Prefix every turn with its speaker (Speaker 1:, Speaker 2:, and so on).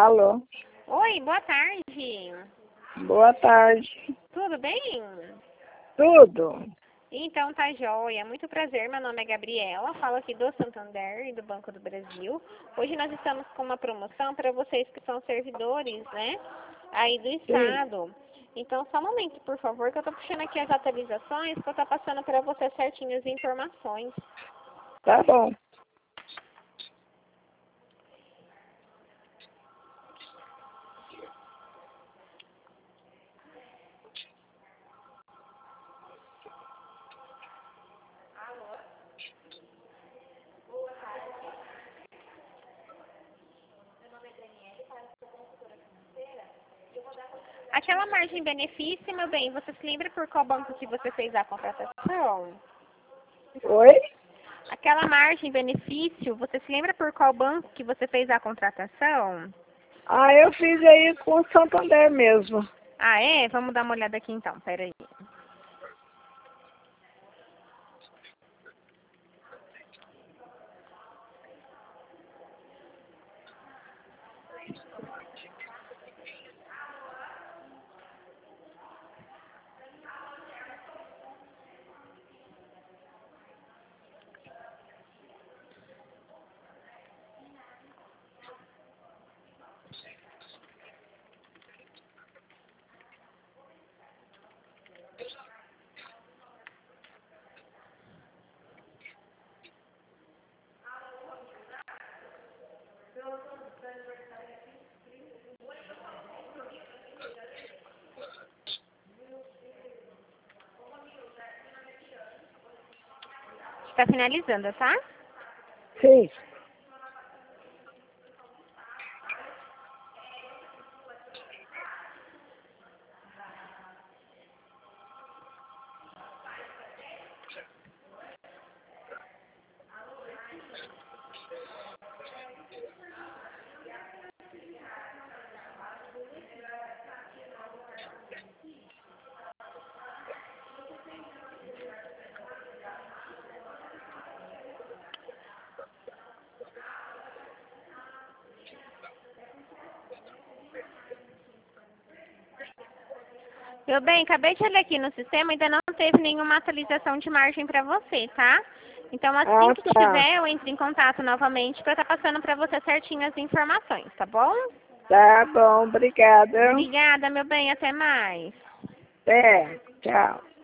Speaker 1: Alô?
Speaker 2: Oi, boa tarde.
Speaker 1: Boa tarde.
Speaker 2: Tudo bem?
Speaker 1: Tudo?
Speaker 2: Então tá joia. Muito prazer, meu nome é Gabriela, falo aqui do Santander e do Banco do Brasil. Hoje nós estamos com uma promoção para vocês que são servidores, né? Aí do estado. Então só um momento, por favor, que eu tô puxando aqui as atualizações para eu estar passando para você certinho as informações.
Speaker 1: Tá bom.
Speaker 2: Aquela margem benefício, meu bem, você se lembra por qual banco que você fez a contratação?
Speaker 1: Oi?
Speaker 2: Aquela margem benefício, você se lembra por qual banco que você fez a contratação?
Speaker 1: Ah, eu fiz aí com o Santander mesmo.
Speaker 2: Ah, é? Vamos dar uma olhada aqui então, peraí. Está finalizando, tá?
Speaker 1: Sim.
Speaker 2: Meu bem, acabei de olhar aqui no sistema, ainda não teve nenhuma atualização de margem para você, tá? Então, assim
Speaker 1: Ah,
Speaker 2: que
Speaker 1: tá.
Speaker 2: tiver, eu entro em contato novamente para estar passando para você certinho as informações, tá bom?
Speaker 1: Tá bom, obrigada.
Speaker 2: Obrigada, meu bem, até mais.
Speaker 1: Até. Tchau.